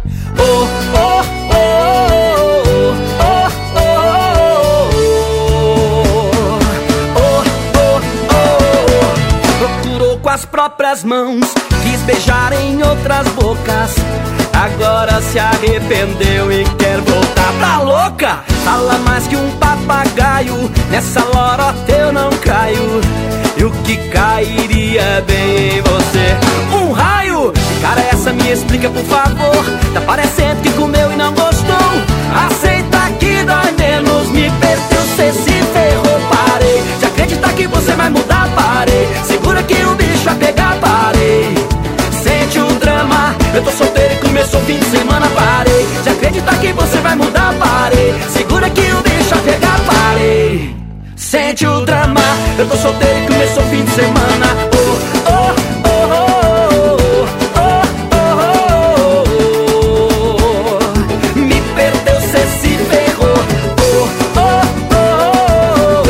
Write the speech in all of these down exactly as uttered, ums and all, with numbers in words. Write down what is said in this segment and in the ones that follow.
Oh, oh, oh, oh, oh, oh, oh. Procurou com as próprias mãos, quis beijar em outras bocas, agora se arrependeu e quer voltar. Tá louca? Fala mais que um papagaio, nessa lorota eu não caio. E o que cairia bem em você? Um raio! Que cara é essa? Me explica por favor. Tá parecendo que comeu e não gostou. Aceita que dói menos. Me perdeu, cê se ferrou. Parei de acreditar que você vai mudar. Parei, segura que o bicho vai pegar. Parei, sente o drama. Eu tô solteiro e começou o fim de semana. Parei de acreditar que você vai mudar. Parei, segura que o bicho vai pegar. Parei, sente o drama. Eu tô solteiro e começou o fim de semana. Oh, oh, oh, oh, oh, oh, oh, oh. Me perdeu, cê se ferrou. Oh, oh, oh,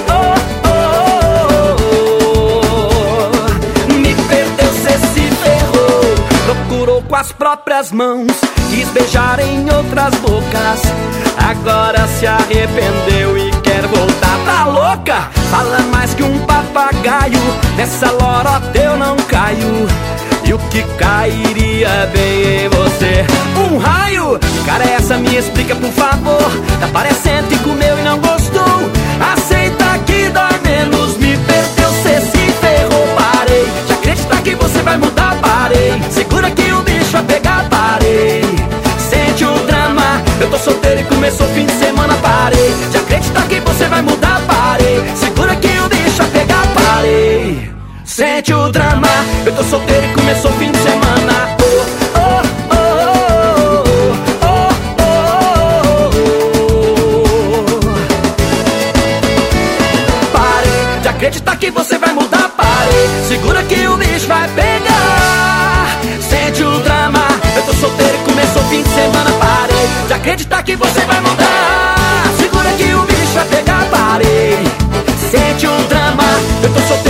oh, oh, oh. Me perdeu, cê se ferrou. Procurou com as próprias mãos, quis beijar em outras bocas, agora se arrependeu e quer voltar. Tá louca? Fala mais que um papagaio, nessa lorota eu não caio. E o que cairia bem em você? Um raio! Que cara é essa? Me explica por favor. Tá parecendo que comeu e não gostou. Aceita que dói menos. Me perdeu, cê se ferrou. Parei de acreditar que você vai mudar. Parei, segura que o bicho vai pegar. Parei, sente o drama. Eu tô solteiro e começou o fim de semana. Parei de acreditar que você vai mudar. Parei, segura que o bicho vai pegar. Parei, sente o drama. Eu tô solteiro e começou o fim de semana. Oh, oh, oh, oh, oh, oh, oh. Parei de acreditar que você vai mudar. Parei, segura que o bicho vai pegar. Sente o drama. Eu tô solteiro e começou o fim de semana. Parei de acreditar que você vai mudar. Segura que o bicho vai pegar. Parei, sente o drama. Eu tô solteiro.